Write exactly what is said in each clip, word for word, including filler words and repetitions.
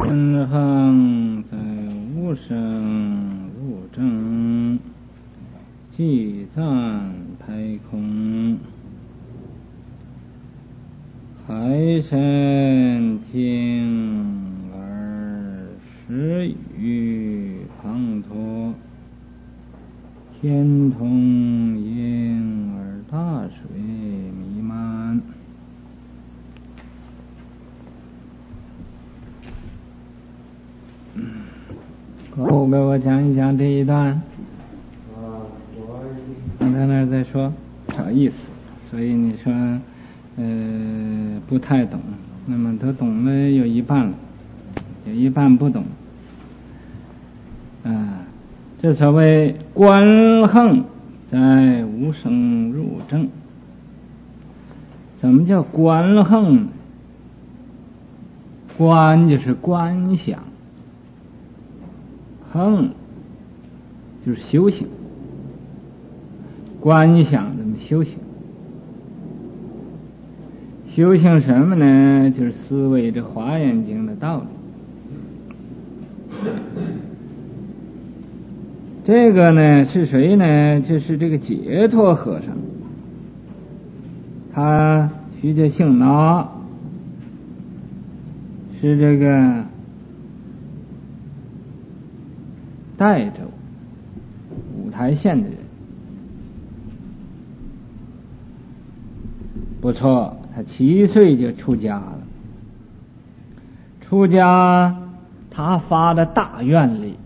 观行在无生入正，寂赞太空，海神听而时语滂沱，天同应而大水弥漫。我给我讲一讲这一段。 啊，我刚才那儿在说啥意思，所以你说呃不太懂，那么他懂了有一半了，有一半不懂。啊，这所谓观行在无生入正。怎么叫观行呢？观就是观想，行就是修行，观想怎么修行？修行什么呢？就是思维这华严经的道理。这个呢是谁呢？就是这个解脱和尚，他徐家姓拿，是这个代州五台县的人。不错，他七岁就出家了。出家他发的大愿力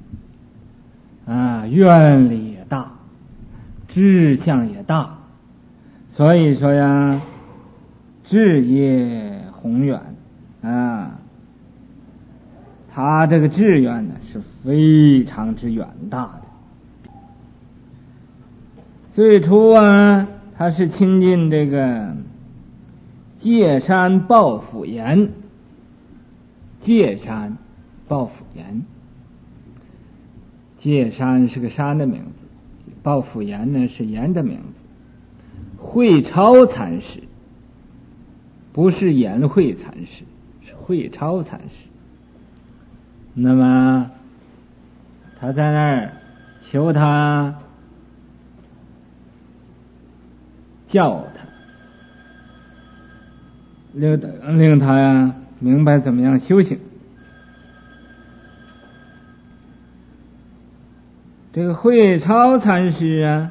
啊，愿力也大，志向也大，所以说呀，志业宏远啊。他这个志愿呢是非常之远大的。最初啊，他是亲近这个界山抱朴岩，界山抱朴岩，界山是个山的名字，抱朴岩呢是岩的名字。慧超禅师不是颜慧禅师，是慧超禅师。那么他在那儿求他教他，令令他呀明白怎么样修行。这个慧超禅师啊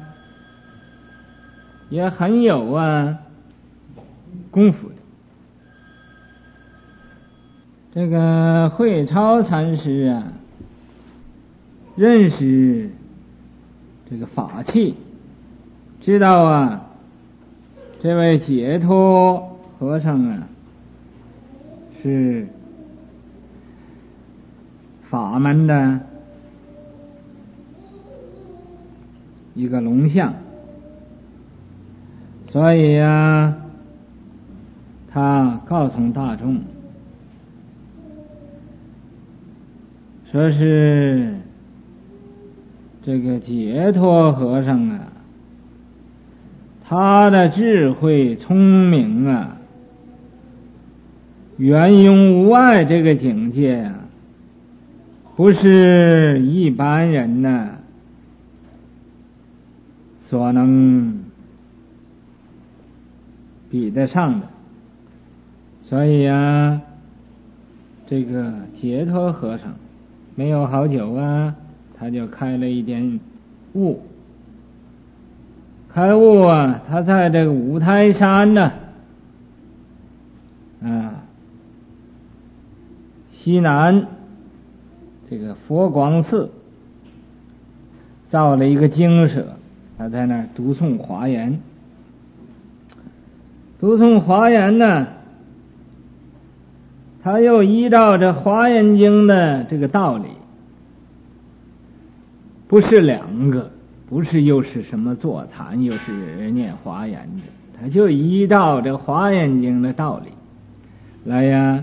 也很有啊功夫的。这个慧超禅师啊认识这个法器，知道啊这位解脱和尚啊是法门的一个龙象，所以啊他告诉大众说是这个解脱和尚啊，他的智慧聪明啊，圆融无碍这个境界啊，不是一般人呢所能比得上的。所以啊，这个解脱和尚没有好久啊，他就开了一点悟。开悟啊，他在这个五台山呢，啊，西南这个佛光寺造了一个精舍，他在那儿读诵华严。读诵华严呢，他又依照这华严经的这个道理，不是两个，不是又是什么坐禅又是念华严的，他就依照这华严经的道理来呀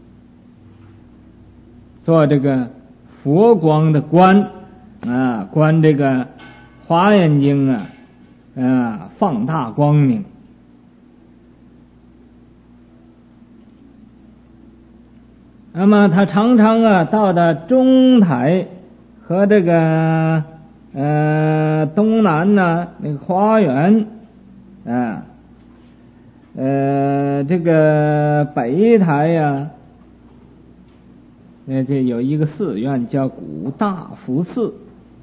做这个佛光的观啊，观这个华严经啊啊放大光明。 那么他常常啊到的中台和这个呃东南呢那个花园啊，呃这个北台呀，那这有一个寺院叫古大福寺。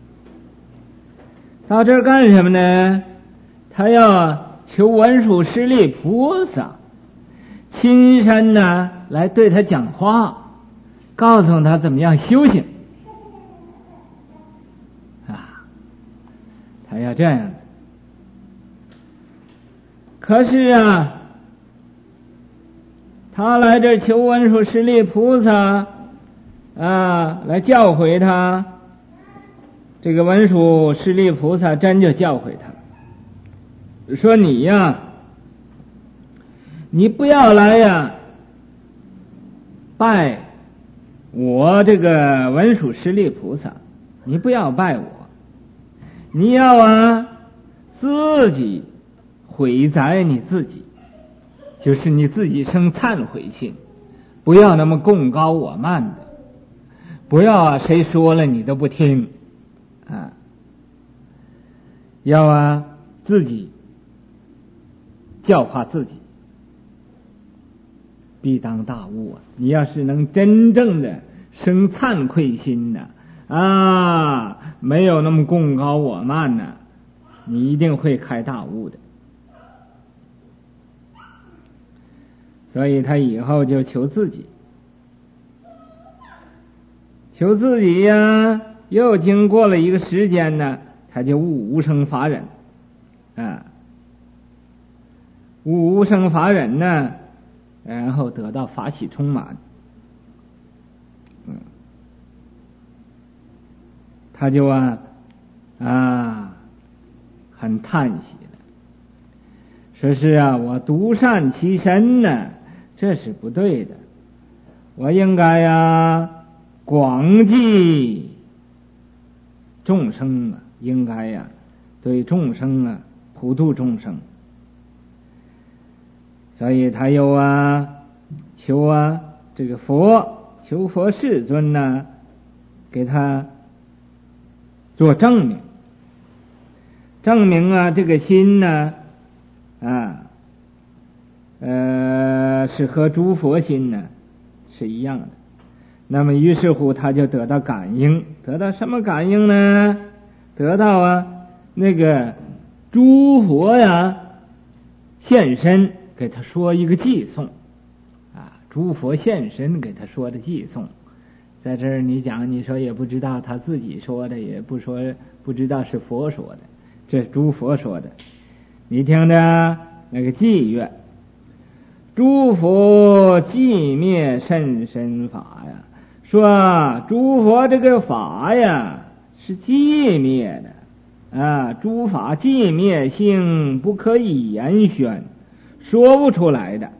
到这儿干什么呢？他要求文殊师利菩萨亲身呢来对他讲话，告诉他怎么样修行啊，他要这样子。可是啊，他来这儿求文殊师利菩萨啊来教诲他，这个文殊师利菩萨真就教诲他，说你呀，你不要来呀拜我这个文殊师利菩萨，你不要拜我，你要啊自己毁宰你自己，就是你自己生忏悔心，不要那么贡高我慢的，不要啊谁说了你都不听啊，要啊自己教化自己，必当大悟啊！你要是能真正的生惭愧心呢，啊，没有那么贡高我慢呢，你一定会开大悟的。所以他以后就求自己，求自己呀，又经过了一个时间呢，他就悟无生法忍啊，悟无生法忍呢，然后得到法喜充满，嗯，他就啊啊很叹息了，说是啊，我独善其身呢，这是不对的，我应该呀广济众生啊，应该呀对众生啊普度众生。所以他又啊求啊这个佛，求佛世尊呢给他做证明，证明啊这个心呢啊呃是和诸佛心呢是一样的。那么于是乎他就得到感应，得到什么感应呢？得到啊那个诸佛呀现身给他说一个偈颂啊，诸佛现身给他说的偈颂，在这儿你讲你说也不知道他自己说的，也不说不知道是佛说的，这诸佛说的，你听着那个偈曰：诸佛寂灭甚深法呀，说诸佛这个法呀是寂灭的啊，诸法寂灭性不可以言宣，说不出来的，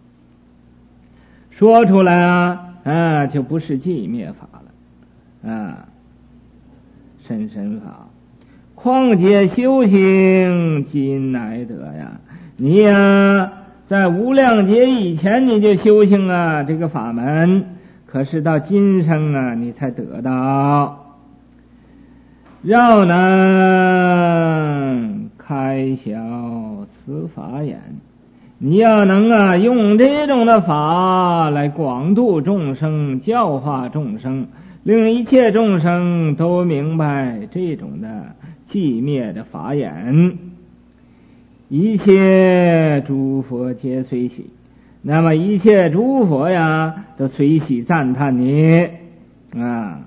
说出来啊啊就不是寂灭法了啊，甚深法，况且修行今乃得呀，你呀在无量劫以前你就修行啊这个法门，可是到今生啊你才得到。要能开晓此法眼，你要能啊用这种的法来广度众生，教化众生，令一切众生都明白这种的寂灭的法眼，一切诸佛皆随喜，那么一切诸佛呀都随喜赞叹你啊。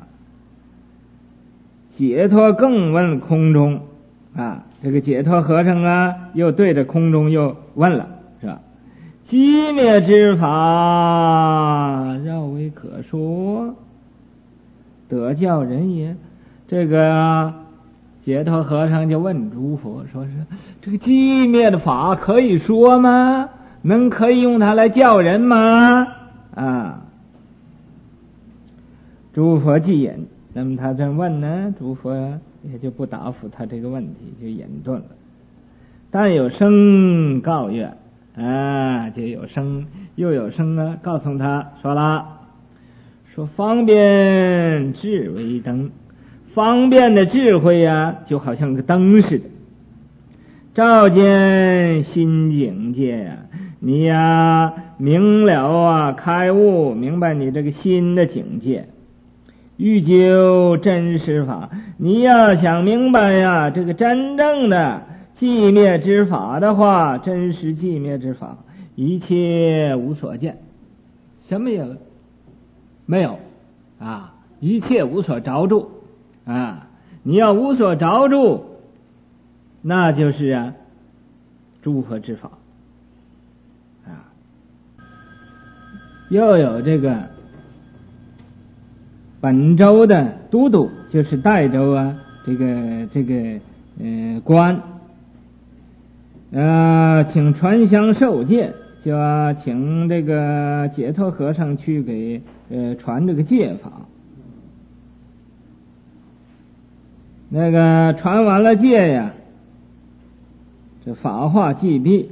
解脱更问空中啊，这个解脱和尚啊又对着空中又问了，是吧？寂灭之法绕为可说，得教人也。这个解脱和尚就问诸佛，说是这个寂灭的法可以说吗？能可以用它来教人吗？啊，诸佛既隐，那么他这问呢，诸佛也就不答复他这个问题，就隐遁了。但有声告曰啊，就有声又有声啊，告诉他说了： 说方便智为灯，方便的智慧啊，就好像个灯似的，照见新境界啊，你呀明了啊，开悟明白你这个新的境界。欲究真实法，你要想明白呀，这个真正的寂灭之法的话，真实寂灭之法，一切无所见，什么也没有啊，一切无所着住啊。你要无所着住，那就是啊诸佛之法啊。又有这个本州的都督，就是代州啊，这个这个呃官，呃，请传香受戒，就要请这个解脱和尚去给呃传这个戒法。那个传完了戒呀，这法化既毕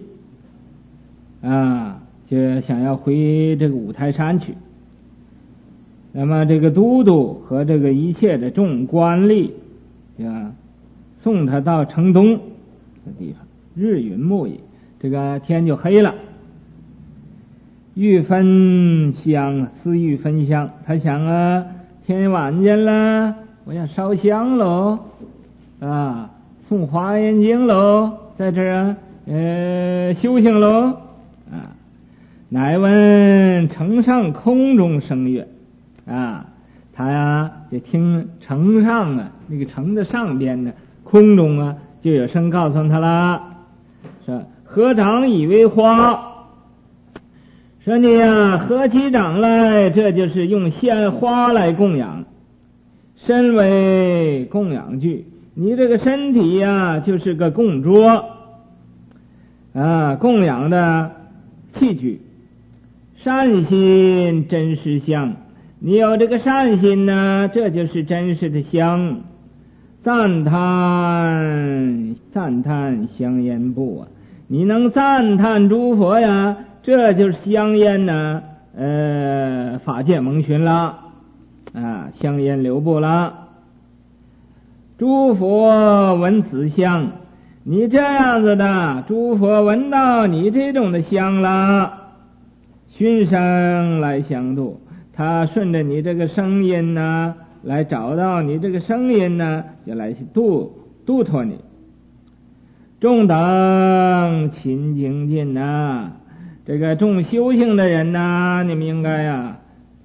啊，就想要回这个五台山去。那么这个都督和这个一切的众官吏啊，送他到城东的地方，日云暮也，这个天就黑了。欲分香，思欲分香，他想啊，天晚间了，我要烧香喽，啊，诵华严经喽，在这儿啊，呃，修行喽，啊，乃闻城上空中声乐。啊，他呀就听城上啊，那个城的上边呢，空中啊就有声告诉他了，说合掌以为花，说你呀合起掌来，这就是用鲜花来供养，身为供养具，你这个身体呀就是个供桌啊，供养的器具，善心真实相。你有这个善心呢，这就是真实的香。赞叹赞叹香烟部啊，你能赞叹诸佛呀，这就是香烟呢，呃，法界蒙寻了啊，香烟流布了。诸佛闻此香，你这样子的，诸佛闻到你这种的香了，寻声来相度。他顺着你这个声音呢，来找到你这个声音呢，就来度度脱你。众等勤精进呐，这个众修行的人呐，你们应该呀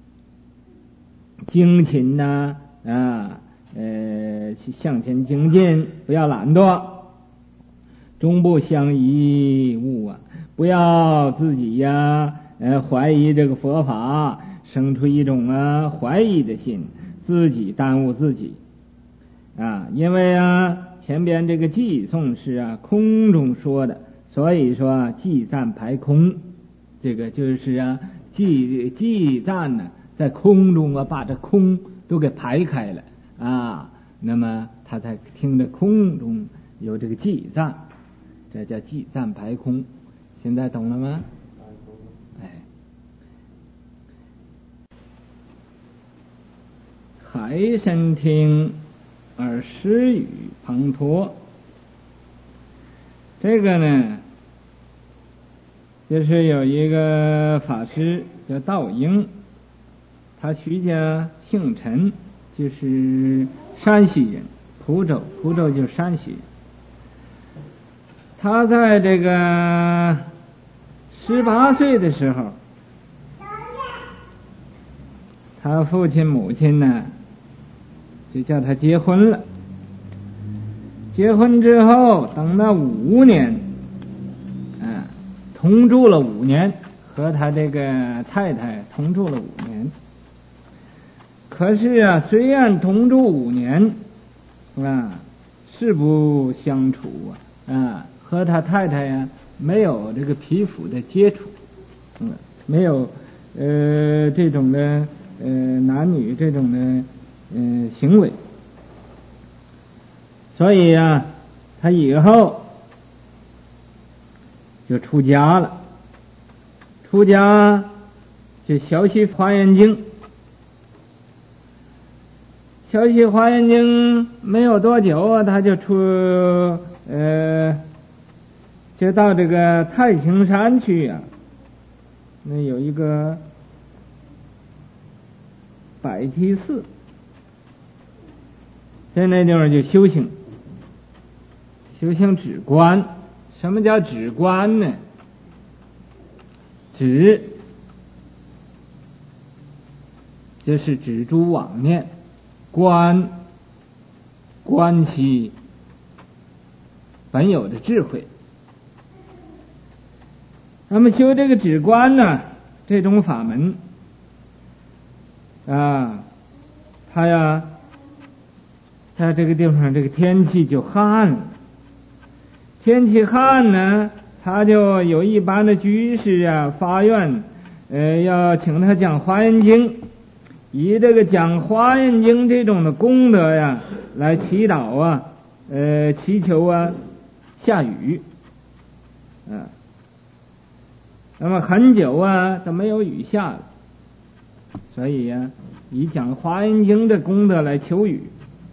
精勤呐啊，呃，向前精进，不要懒惰。终不相疑误啊，不要自己呀，呃，怀疑这个佛法。生出一种啊怀疑的心，自己耽误自己啊，因为啊前边这个偈颂是啊空中说的，所以说偈赞排空，这个就是啊偈偈赞呢在空中啊把这空都给排开了啊，那么他才听着空中有这个偈赞，这叫偈赞排空。现在懂了吗？海身听而失语滂沱，这个呢就是有一个法师叫道英，他徐家姓陈，就是山西人，蒲州蒲州就是山西人。他在这个十八岁的时候，他父亲母亲呢就叫他结婚了。结婚之后等到五年，啊，同住了五年，和他这个太太同住了五年。可是啊，虽然同住五年，啊，誓不相处啊，啊，和他太太呀、啊、没有这个皮肤的接触，嗯，没有呃这种的呃男女这种的呃行为。所以呀、啊，他以后就出家了，出家就学习华严经， 学习华严经没有多久啊，他就出呃，就到这个太行山去啊。那有一个百梯寺，在那地方就修行，修行止观。什么叫止观呢？止就是止住妄念，观观其本有的智慧。那么修这个止观呢，这种法门啊，它呀，它这个地方这个天气就旱了，天气旱呢，他就有一般的居士啊发愿，呃，要请他讲华严经，以这个讲华严经这种的功德呀，来祈祷啊，呃，祈求啊下雨，啊，那么很久啊都没有雨下了，所以呀、啊，以讲华严经的功德来求雨。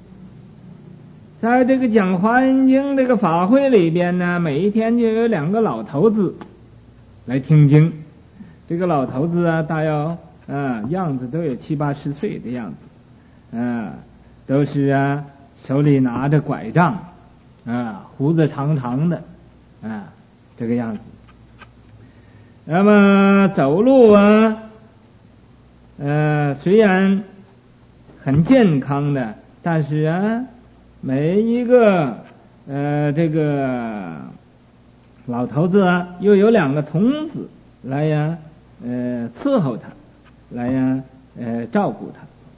在这个讲华严经这个法会里边呢，每一天就有两个老头子来听经。这个老头子啊，大约啊样子都有七八十岁的样子，啊，都是啊手里拿着拐杖，啊，胡子长长的，啊，这个样子。那么走路啊，呃，虽然很健康的，但是啊。每一个呃这个老头子啊，又有两个童子来呀，呃伺候他，来呀，呃照顾他。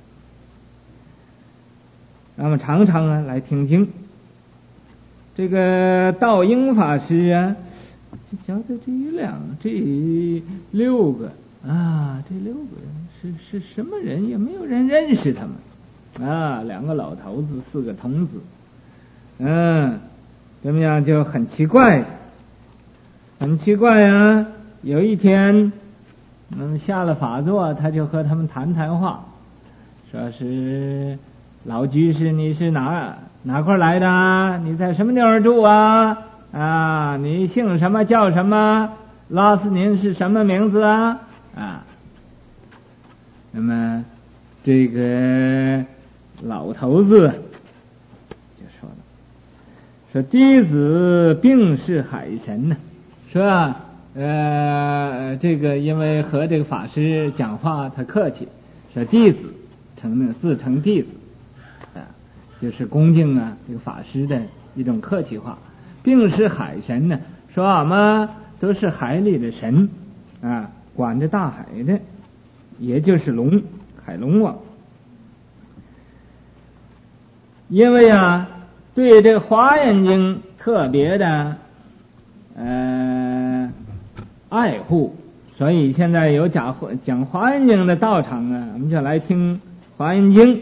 那么常常啊来听经。这个道英法师啊，就觉得这一两这六个啊，这六个人是是什么人？也没有人认识他们。啊，两个老头子，四个童子，嗯，怎么样就很奇怪，很奇怪啊！有一天，嗯，下了法座，他就和他们谈谈话，说是老居士，你是哪哪块来的？你在什么地方住啊？啊，你姓什么叫什么？拉斯您是什么名字啊？啊，那么这个。老头子就说了，说弟子并是海神呢，是吧？呃，这个因为和这个法师讲话他客气，说弟子称自称弟子，啊，就是恭敬啊这个法师的一种客气话。并是海神呢，说俺们都是海里的神啊，管着大海的，也就是龙海龙王。因为啊，对这个华严经特别的呃爱护，所以现在有讲讲华严经的道场啊，我们就来听华严经。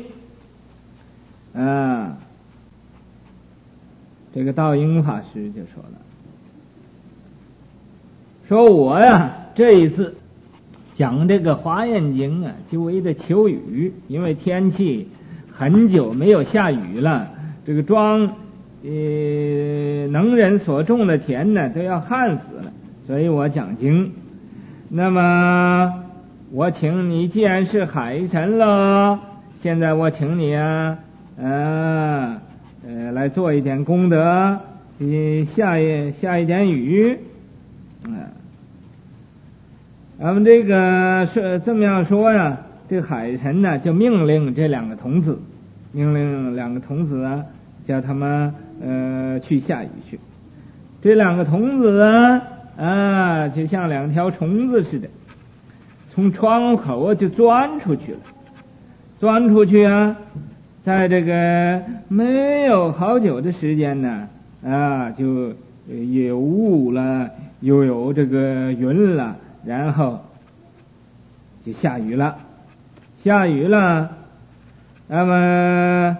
啊，这个道英法师就说了，说我呀这一次讲这个华严经啊，就为了求雨，因为天气很久没有下雨了，这个庄呃能人所种的田呢都要旱死了，所以我讲经。那么我请你，既然是海神了，现在我请你啊，呃呃来做一点功德，你下一下一点雨，嗯、呃，咱们这个是这么样说呀，这个海神呢就命令这两个童子。命令两个童子啊，叫他们呃去下雨去。这两个童子啊，啊，就像两条虫子似的，从窗户口就钻出去了。钻出去啊，在这个没有好久的时间呢，啊，就有雾了，又有这个云了，然后就下雨了。下雨了。那么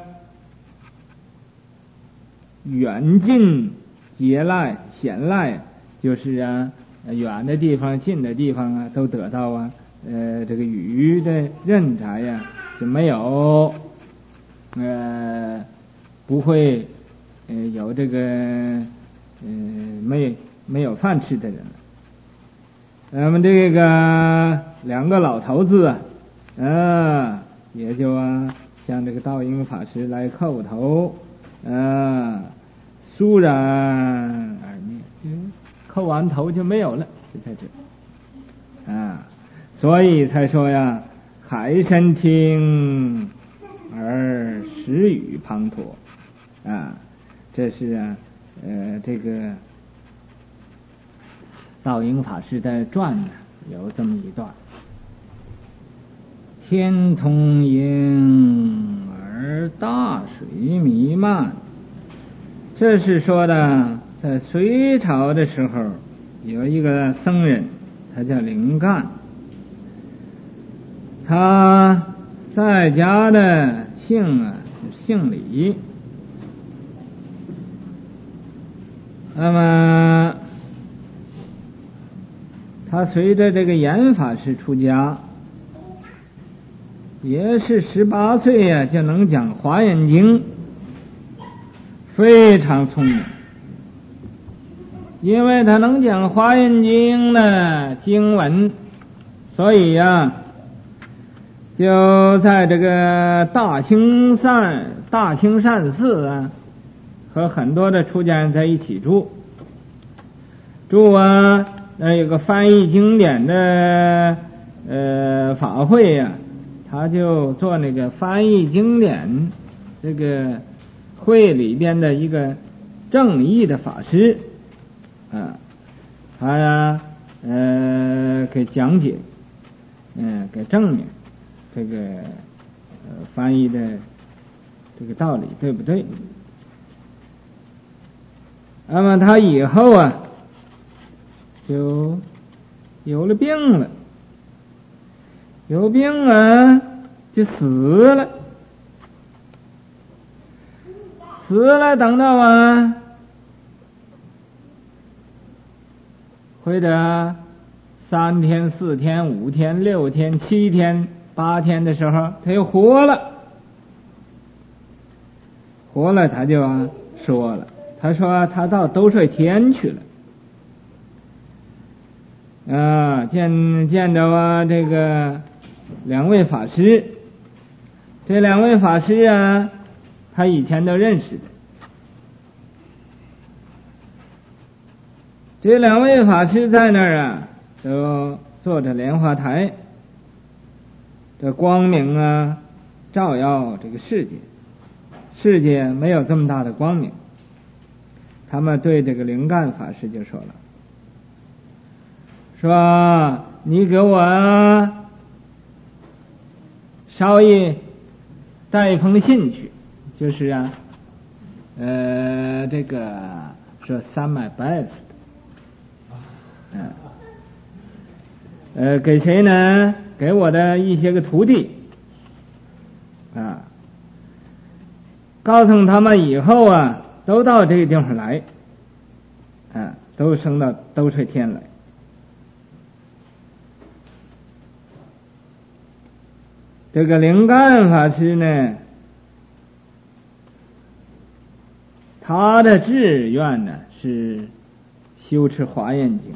远近捷赖显赖，就是啊远的地方近的地方啊都得到啊呃这个雨的润财呀就没有。 呃不会呃有这个呃没没有饭吃的人了。那么这个两个老头子啊，啊也就啊向这个道英法师来叩头，啊肃然而灭，叩完头就没有了，就在这啊，所以才说呀，海参听而时语滂沱啊，这是啊呃这个道英法师的传呢有这么一段。天通盈而大水弥漫，这是说的在隋朝的时候有一个僧人，他叫灵干，他在家的姓啊是姓李，那么他随着这个严法师出家，也是十八岁呀、啊、就能讲华严经，非常聪明。因为他能讲华严经的经文，所以呀、啊，就在这个大清善大清善寺啊，和很多的出家人在一起住。住啊，那有个翻译经典的呃法会呀、啊，他就做那个翻译经典这个会里边的一个正义的法师啊，他呀呃给讲解，嗯、呃，给证明这个呃翻译的这个道理对不对？那么他以后啊就有了病了，有病啊就死了，死了等到啊或者三天四天五天六天七天八天的时候他又活了，活了他就啊说了，他说他到兜率天去了啊，见见着啊这个两位法师，这两位法师啊他以前都认识的，这两位法师在那儿啊都坐着莲花台，这光明啊照耀这个世界，世界没有这么大的光明。他们对这个灵干法师就说了，说你给我稍一带一封信去，就是啊呃这个说 send my best， 嗯呃给谁呢？给我的一些个徒弟啊，告诉他们以后啊都到这个地方来，啊都升到兜率天来。这个灵干法师呢，他的志愿呢是修持华严经，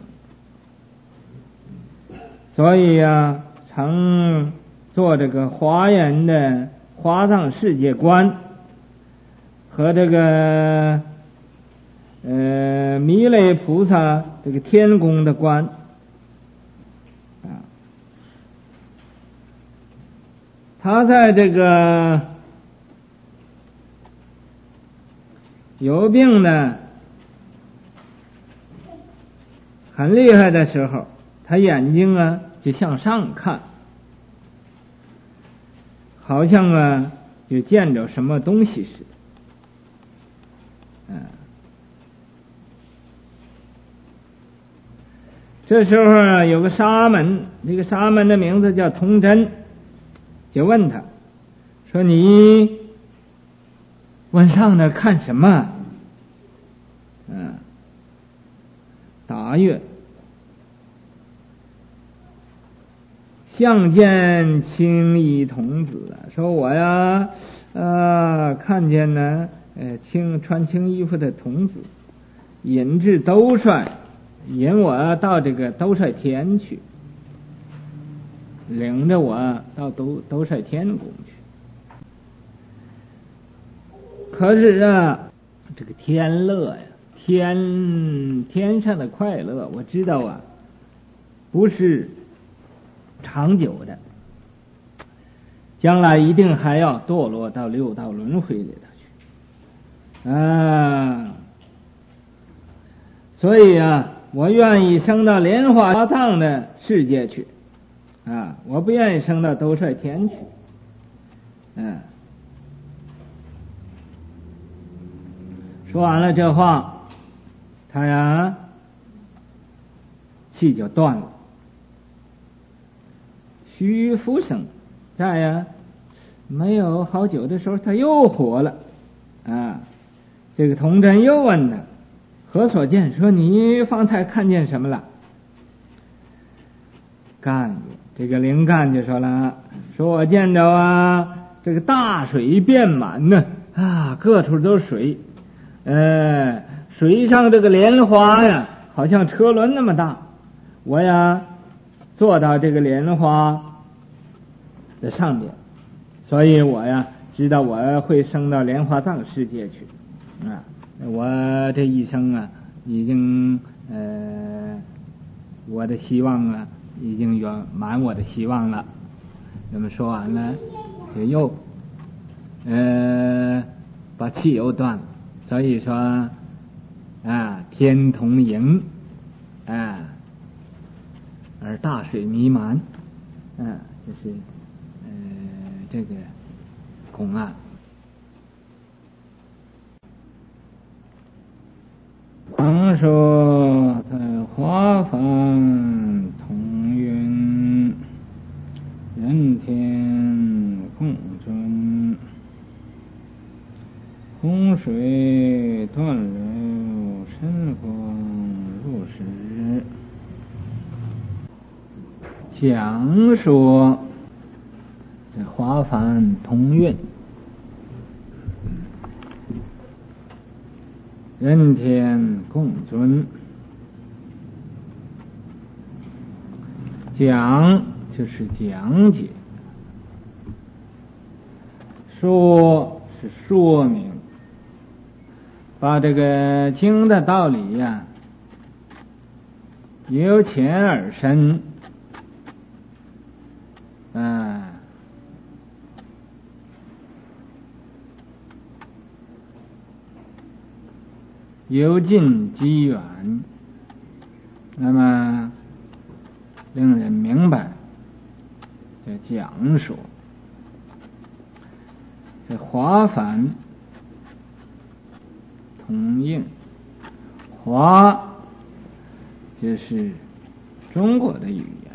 所以啊常做这个华严的华藏世界观和这个呃弥勒菩萨这个天宫的观啊，他在这个有病呢很厉害的时候，他眼睛啊就向上看，好像啊就见着什么东西似的。嗯，这时候啊有个沙门，这个沙门的名字叫童真，就问他说，你往上那看什么？嗯，答曰，相见青衣童子，说我呀呃，看见呢，呃，青穿青衣服的童子引至兜率，引我到这个兜率天去，领着我到兜兜率天宫去。可是啊，这个天乐呀，天天上的快乐，我知道啊，不是长久的，将来一定还要堕落到六道轮回里头去啊。所以啊，我愿意升到莲花藏的世界去啊，我不愿意升到兜率天去。嗯、啊，说完了这话，他呀气就断了。虚浮生在呀没有好久的时候，他又活了啊。这个童真又问他何所见，说你方才看见什么了？干这个灵干就说了，说我见着啊这个大水遍满呢啊，各处都是水，呃水上这个莲花呀好像车轮那么大，我呀坐到这个莲花的上面，所以我呀知道我会升到莲花藏世界去啊。我这一生啊已经呃我的希望啊已经圆满我的希望了。那么说完了就又呃把气又断了，所以说啊天同盈啊而大水弥漫啊，就是呃这个公案。常说在华房同云，人天共尊，洪水断流，神光入室。讲说在华梵同运，人天共尊。讲就是讲解，说是说明，把这个经的道理呀、啊、由浅而深啊，由近及远，那么令人明白的讲说。这华梵同印，华就是中国的语言，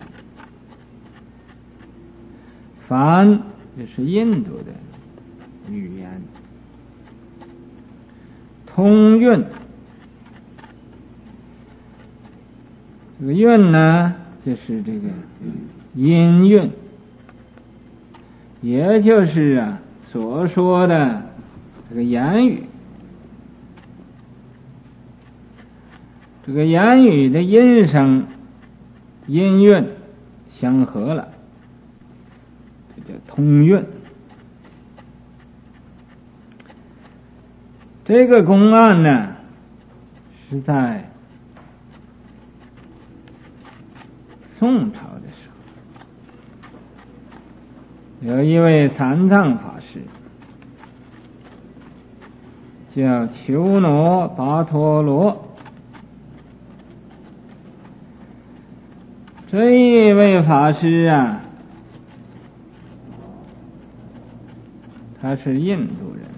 梵就是印度的语言，通韵。这个韵呢就是这个音韵，也就是啊所说的这个言语。这个言语的音声音韵相合了，这叫通韵。这个公案呢是在宋朝的时候，有一位残藏法师叫求罗跋陀罗，这一位法师啊，他是印度人，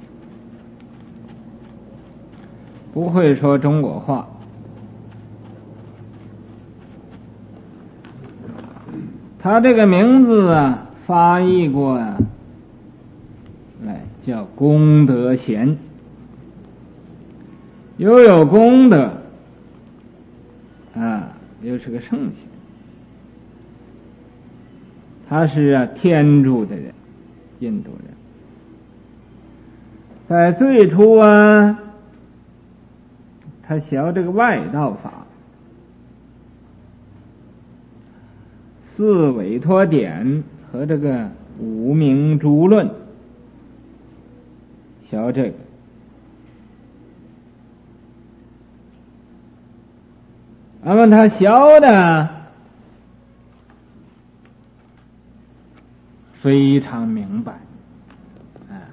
不会说中国话。他这个名字啊发译过啊来叫功德贤，又有功德啊，又是个圣贤。他是啊天竺的人，印度人。 在最初啊，他学这个外道法，四委托典和这个五明诸论，学这个。那么他学的非常明白，啊，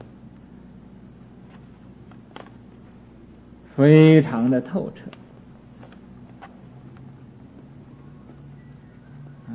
非常的透彻，啊，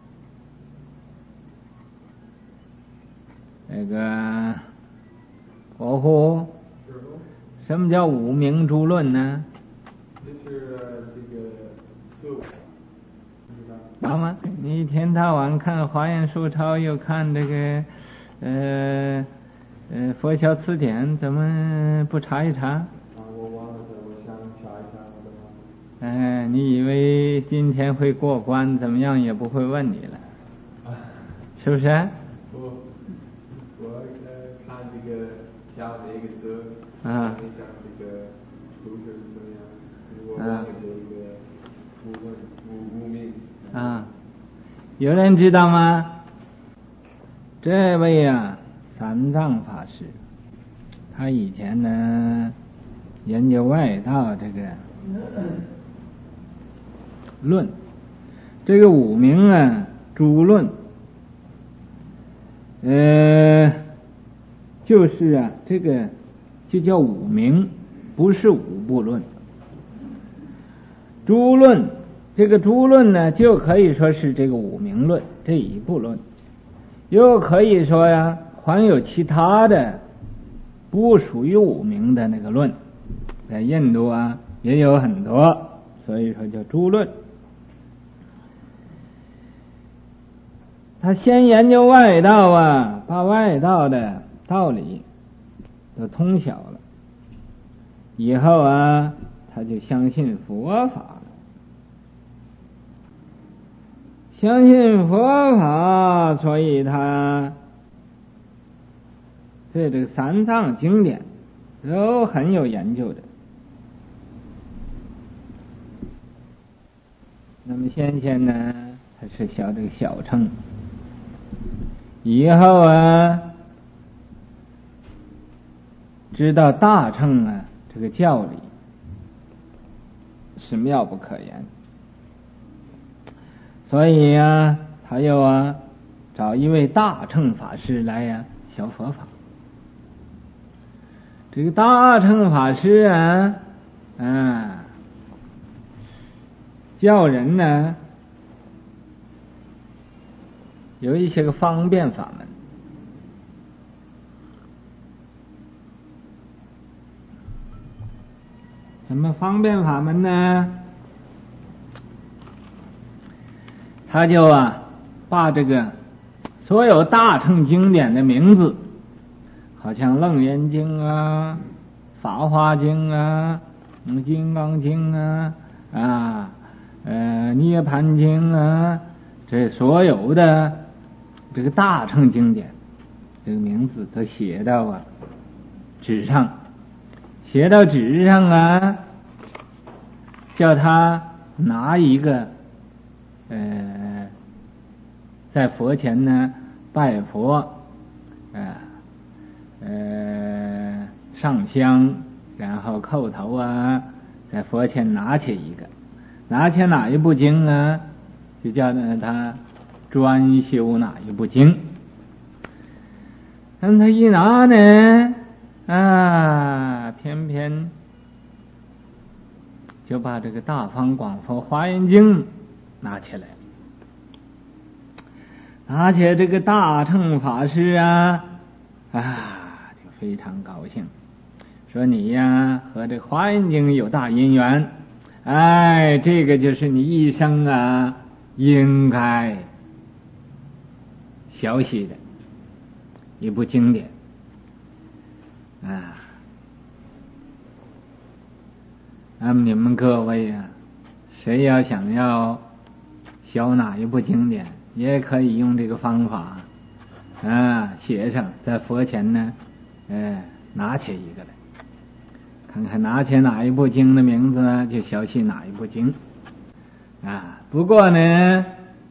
那个伯父，什么叫五明诸论呢？ 就是这个四好吗？你一天到晚看华严书抄，又看这个呃呃佛教词典，怎么不查一查？ 啊，我忘了，我想查一下我的。 哎，你以为今天会过关，怎么样也不会问你了，是不是？ 我我呃看这个下的一个字， 啊， 你想这个数学是怎么样？我忘了这个五问五五名。 啊，有人知道吗？这位啊，三藏法师，他以前呢研究外道这个论，这个五明啊诸论，呃，就是啊这个就叫五明，不是五部论。诸论，这个诸论呢，就可以说是这个五明论这一部论，又可以说呀，还有其他的不属于五明的那个论，在印度啊也有很多，所以说叫诸论。他先研究外道啊，把外道的道理都通晓了，以后啊，他就相信佛法了。相信佛法，所以他对这个三藏经典都很有研究的。那么先前呢，他是学这个小乘，以后啊，知道大乘啊这个教理是妙不可言。所以呀、啊，他又啊找一位大乘法师来呀、啊、学佛法。这个大乘法师啊，啊，教人呢有一些个方便法门。什么方便法门呢？他就啊把这个所有大乘经典的名字，好像楞严经啊、法华经啊、嗯、金刚经啊、啊呃涅盘经啊，这所有的这个大乘经典这个名字都写到啊纸上，写到纸上啊，叫他拿一个呃，在佛前呢拜佛，呃呃上香，然后叩头啊，在佛前拿起一个，拿起哪一部经啊，就叫他专修哪一部经。但他一拿呢，啊，偏偏就把这个大方广佛华严经拿起来，拿起这个大乘法师啊，啊，就非常高兴，说你呀和这华严经有大因缘，哎，这个就是你一生啊应该学习的一部经典啊。那么你们各位啊，谁要想要学哪一部经典，也可以用这个方法啊，写上在佛前呢，哎， 拿起一个来，看看拿起哪一部经的名字呢，就学习哪一部经啊。不过呢，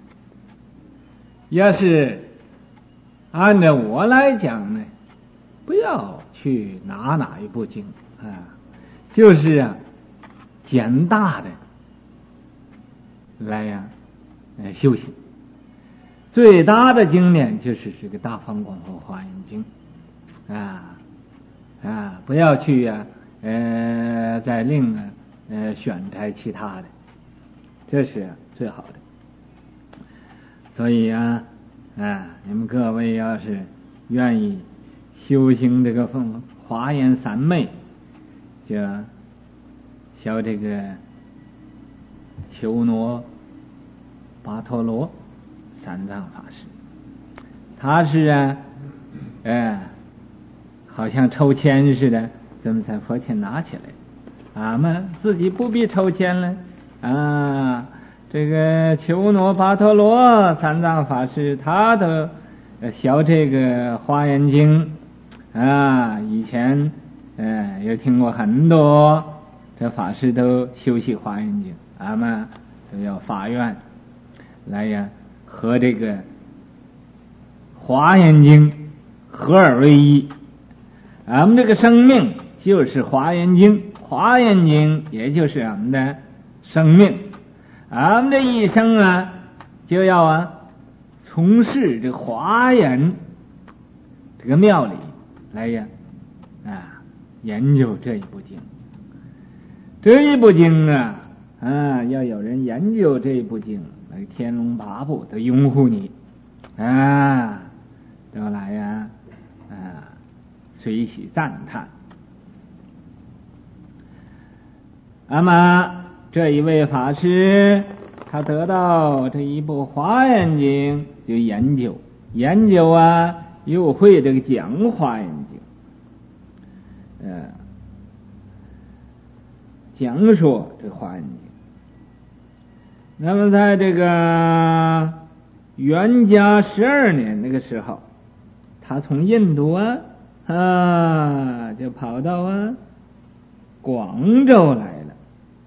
要是按照我来讲呢，不要去拿哪一部经啊，就是啊，简大的来呀、啊，修行。最大的经典就是这个《大方广佛华严经》啊啊，不要去呀、啊，呃，再另啊呃选摘其他的，这是最好的。所以啊啊，你们各位要是愿意修行这个风华严三昧，就学这个求罗巴陀罗三藏法师，他是啊，哎，好像抽签似的，怎么在佛前拿起来？俺们自己不必抽签了啊！这个求罗巴陀罗三藏法师，他都学这个华严经啊，以前呃也听过很多这法师都修习华严经，俺们都要发愿来呀。和这个华严经合而为一，俺们这个生命就是华严经，华严经也就是俺们的生命，俺们这一生啊就要啊从事这华严这个庙里来呀啊研究这一部经，这一部经啊啊要有人研究这一部经，天龙八部都拥护你啊，都来呀啊随喜赞叹。那么这一位法师，他得到这一部华严经，就研究研究啊，又会这个讲华严经，呃，讲说这华严经。那么在这个元嘉十二年那个时候，他从印度啊啊就跑到啊广州来了。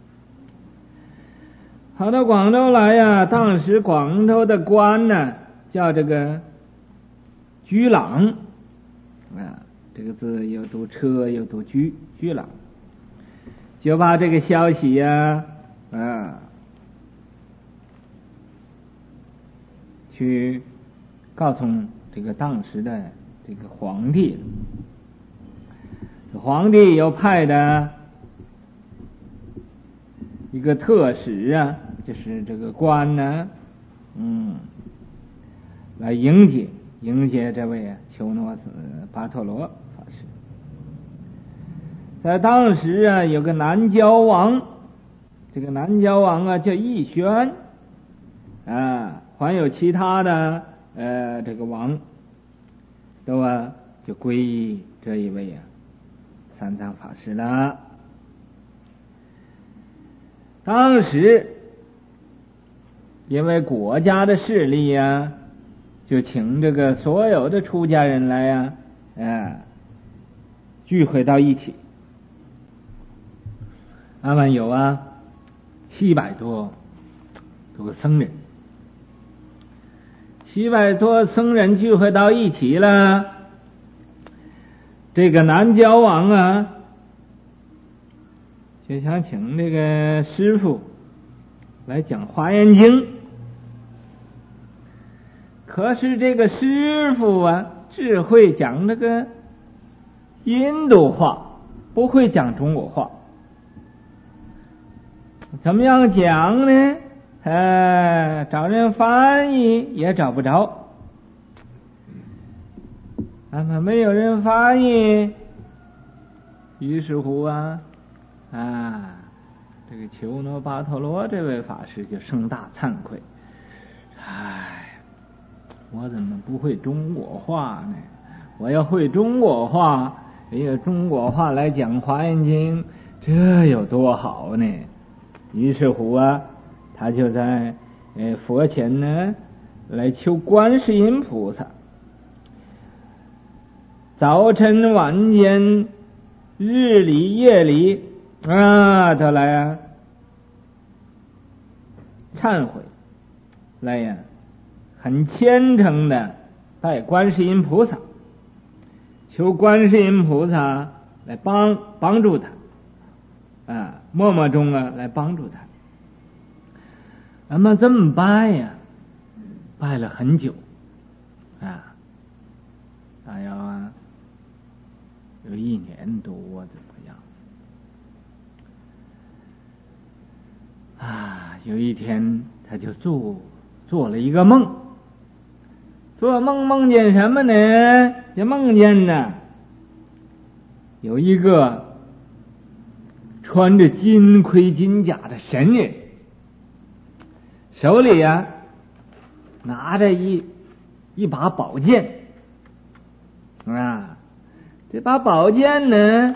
跑到广州来呀、啊，当时广州的官呢叫这个居朗啊，这个字又读车又读居，居朗，就把这个消息呀 啊, 啊去告诉这个当时的这个皇帝，皇帝又派的一个特使啊，就是这个官呢，嗯，来迎接迎接这位求罗巴陀罗法师。在当时啊，有个南郊王，这个南郊王啊叫义宣啊。还有其他的呃这个王都啊就皈依这一位啊三藏法师了。当时因为国家的势力呀、啊，就请这个所有的出家人来呀、啊，呃聚会到一起。那么有啊七百多多个僧人。七百多僧人聚会到一起了，这个南郊王啊，就想请这个师父来讲华严经。可是这个师父啊，只会讲这个印度话，不会讲中国话。怎么样讲呢？呃，找人翻译也找不着，那么没有人翻译，于是乎啊啊，这个求罗巴陀罗这位法师就生大惭愧，哎，我怎么不会中国话呢？我要会中国话，用中国话来讲华严经，这有多好呢？于是乎啊。他就在呃佛前呢来求观世音菩萨， 早晨晚间日里夜里啊，都来啊忏悔，来呀很虔诚的拜观世音菩萨，求观世音菩萨来帮帮助他啊，默默中啊来帮助他。那么这么拜呀，拜了很久啊，大约啊有一年多怎么样啊？有一天他就做做了一个梦，做梦梦见什么呢？就梦见呢有一个穿着金盔金甲的神人，手里啊拿着一一把宝剑啊，这把宝剑呢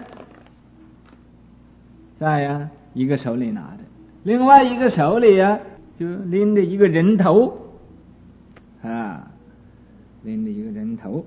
在呀一个手里拿着，另外一个手里呀就拎着一个人头啊，拎着一个人头。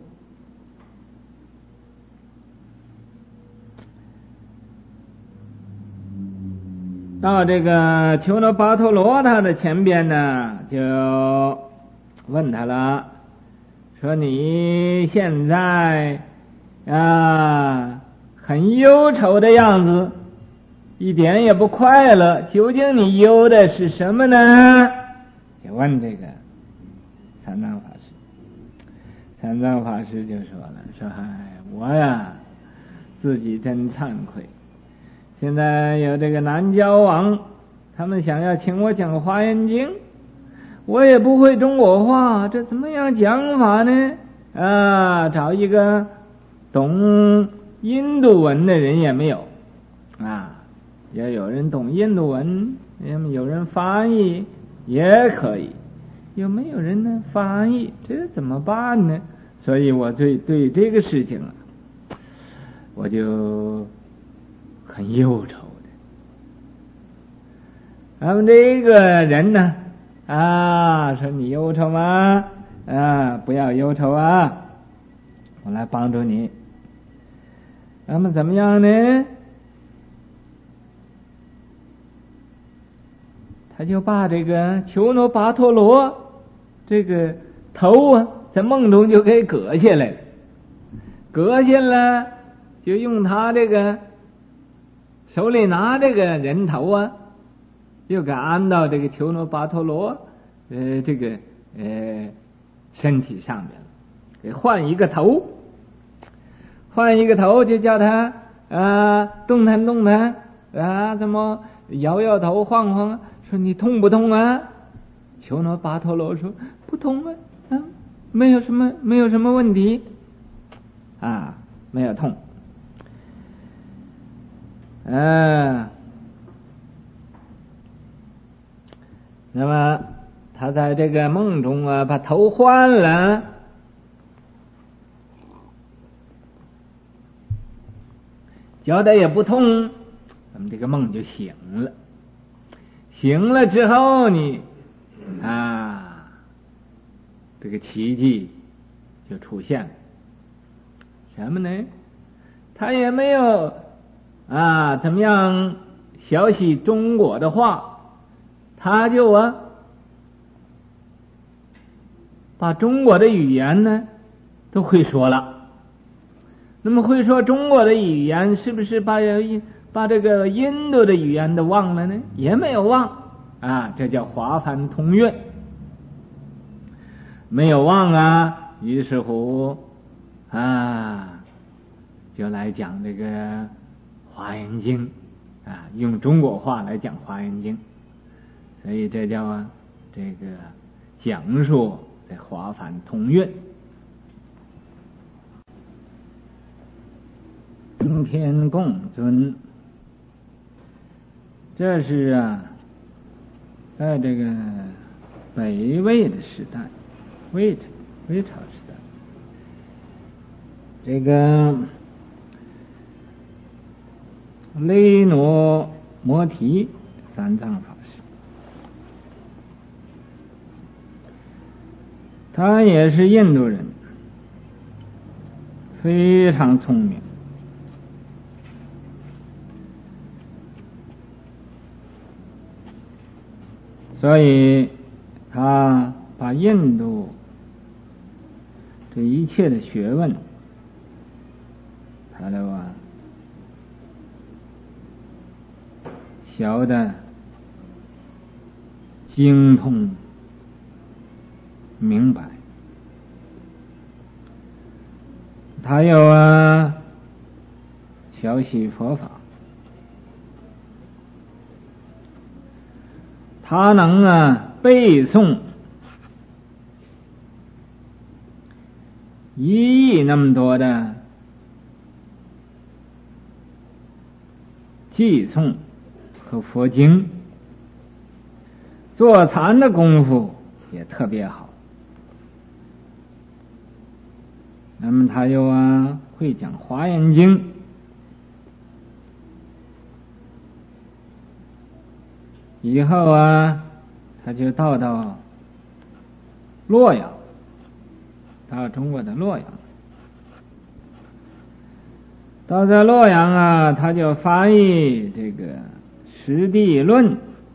到这个丘罗巴托罗他的前边呢，就问他了，说你现在啊很忧愁的样子，一点也不快乐，究竟你忧的是什么呢？就问这个禅藏法师。禅藏法师就说了，说哎我呀自己真惭愧，现在有这个南郊王，他们想要请我讲华严经，我也不会中国话，这怎么样讲法呢？啊，找一个懂印度文的人也没有啊，也有人懂印度文，有人翻译也可以，有没有人呢翻译？这怎么办呢？所以我对对这个事情啊，我就很忧愁的。咱们这个人呢，啊，说你忧愁吗？啊，不要忧愁啊，我来帮助你。那么怎么样呢？他就把这个丘罗巴托罗这个头啊，在梦中就给割下来了，割下了，就用他这个手里拿这个人头啊，又给安到这个丘罗巴托罗呃这个呃身体上面了，给换一个头，换一个头就叫他啊动弹动弹啊，怎么摇摇头晃晃，说你痛不痛啊？丘罗巴托罗说不痛啊，啊没有什么没有什么问题啊，没有痛。啊，那么他在这个梦中啊，把头换了，觉得也不痛，咱们这个梦就醒了。醒了之后呢，啊，这个奇迹就出现了。什么呢？他也没有啊，怎么样学习中国的话，他就啊，把中国的语言呢都会说了。那么会说中国的语言，是不是把把这个印度的语言都忘了呢？也没有忘啊，这叫华梵通运，没有忘啊。于是乎啊，就来讲这个华严经啊，用中国话来讲华严经，所以这叫啊这个讲述在华梵通运。通天共尊，这是啊在这个北魏的时代，魏魏朝时代，这个雷诺摩提三藏法师，他也是印度人， 非常聪明。所以他把印度这一切的学问，他都啊学得精通明白。他又啊学习佛法，他能啊背诵一亿那么多的偈颂和佛经，坐禅的功夫也特别好。那么他又啊会讲华严经，以后啊他就到到洛阳，到中国的洛阳，到这洛阳啊他就翻译这个《实地论》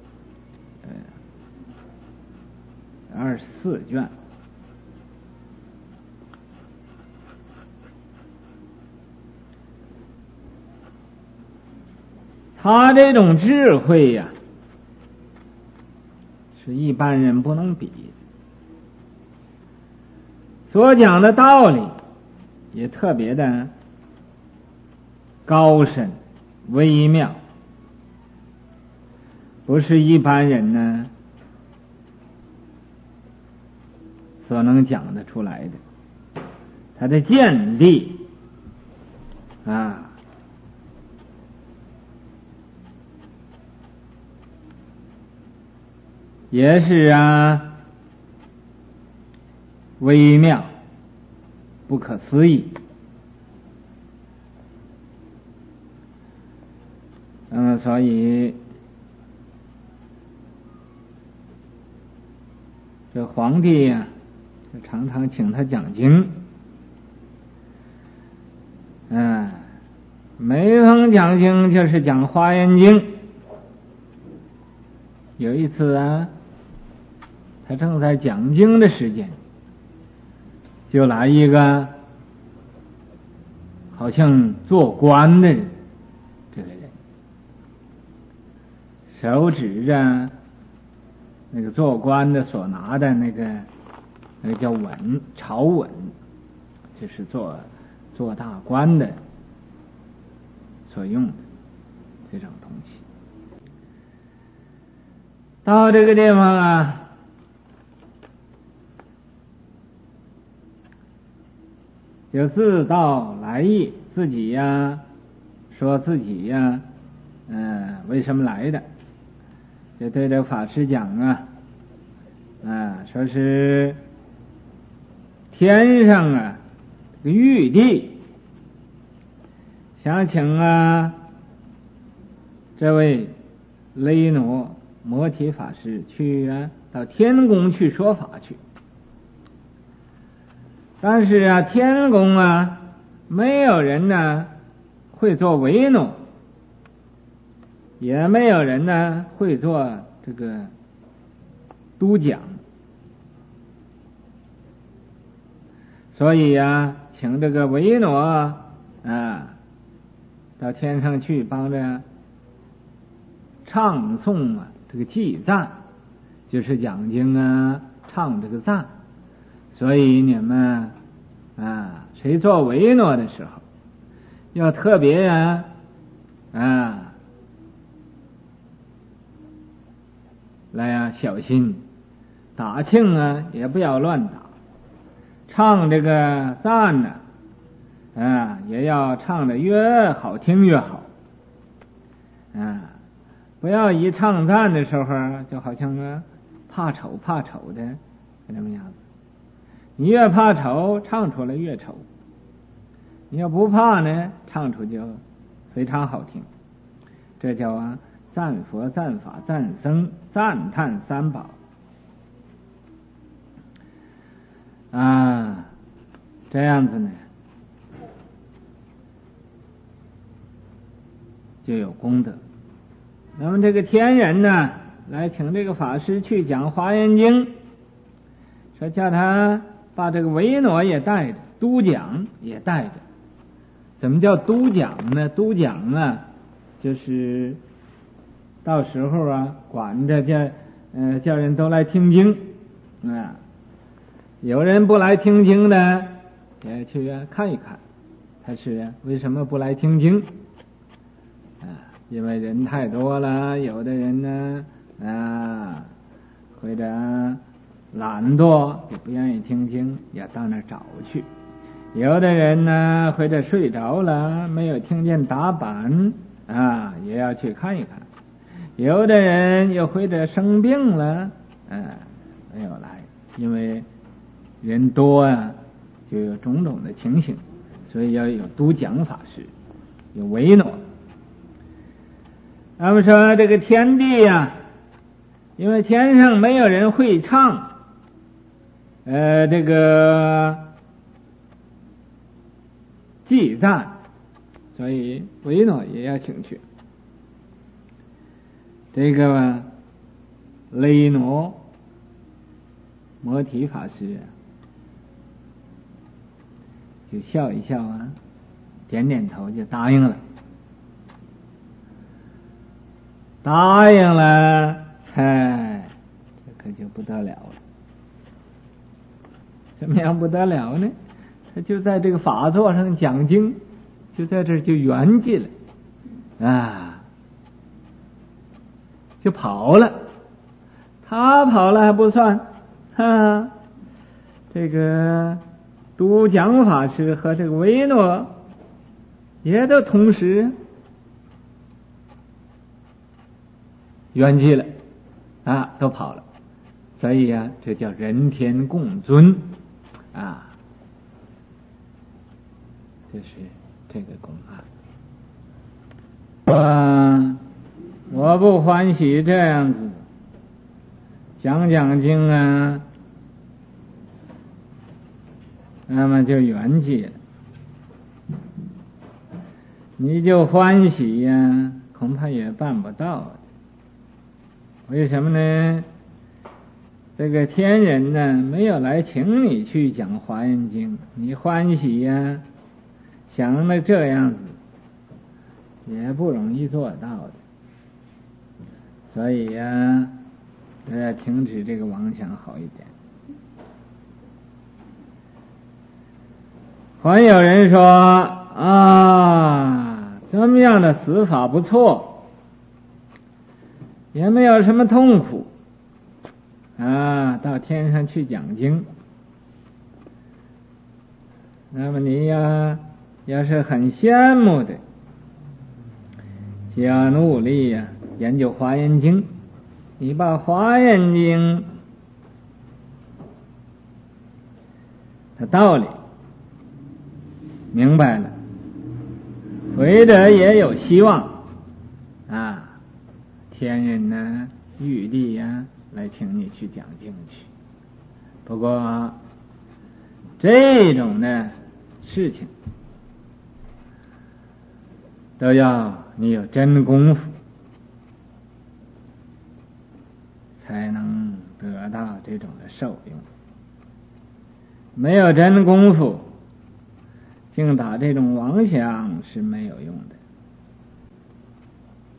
二十四卷。他这种智慧呀、啊，是一般人不能比的。所讲的道理也特别的高深微妙，不是一般人呢所能讲得出来的。他的见地啊，也是啊微妙不可思议。那么所以这皇帝呀、啊、就常常请他讲经，嗯，每逢讲经就是讲华严经。有一次啊他正在讲经的时间，就来一个好像做官的人，这个人手指着那个做官的所拿的那个那个叫吻，朝吻，就是做做大官的所用的这种东西。到这个地方啊，就自道来意，自己呀说自己呀嗯、呃、为什么来的，就对这法师讲啊啊说是天上啊这个玉帝想请啊这位雷诺摩提法师去啊到天宫去说法去。但是啊天宫啊没有人呢会做维诺，也没有人呢会做这个都讲，所以啊请这个维诺啊到天上去帮着唱诵啊这个祭赞，就是讲经啊唱这个赞。所以你们啊谁做维诺的时候要特别啊啊来啊小心，打磬啊也不要乱打，唱这个赞呢啊也要唱得越好听越好啊，不要一唱赞的时候就好像啊怕丑怕丑的那么样子，你越怕丑唱出来越丑，你要不怕呢唱出就非常好听。这叫啊赞佛赞法赞僧赞叹三宝啊，这样子呢就有功德。那么这个天人呢，来请这个法师去讲《华严经》，说叫他把这个维诺也带着，督讲也带着。怎么叫督讲呢？督讲呢，就是到时候啊，管着叫呃叫人都来听经啊。有人不来听经的，也去看一看，他是为什么不来听经啊？因为人太多了，有的人呢啊，或者懒惰就不愿意听经，要到那儿找去；有的人呢，或者睡着了，没有听见打板啊，也要去看一看；有的人又或者生病了，啊，没有来，因为人多啊，就有种种的情形，所以要有督讲法师，有维诺。那么说这个天地呀、啊，因为天上没有人会唱，呃，这个祭赞，所以维诺也要请去。这个雷诺摩提法师啊，就笑一笑啊，点点头就答应了。答应了，哎，这可就不得了了。怎么样不得了呢？他就在这个法座上讲经，就在这儿就圆寂了啊，就跑了。他跑了还不算，啊，这个督讲法师和这个维诺也都同时圆寂了啊，都跑了。所以啊，这叫人天共尊啊，这是这个公案。我我不欢喜这样子讲讲经啊，那么就圆寂了。你就欢喜呀、啊，恐怕也办不到的。为什么呢？这个天人呢，没有来请你去讲《华严经》，你欢喜呀、啊，想的这样子也不容易做到的。所以呀、啊，呃，停止这个妄想好一点。还有人说啊，怎么样的死法不错，也没有什么痛苦啊，到天上去讲经。那么你呀，要是很羡慕的，就要努力呀、啊，研究华严经。你把华严经的道理明白了，回者也有希望啊！天人呢，玉帝呀，来请你去讲经去。不过这种的事情，都要你有真功夫，才能得到这种的受用。没有真功夫，净打这种妄想是没有用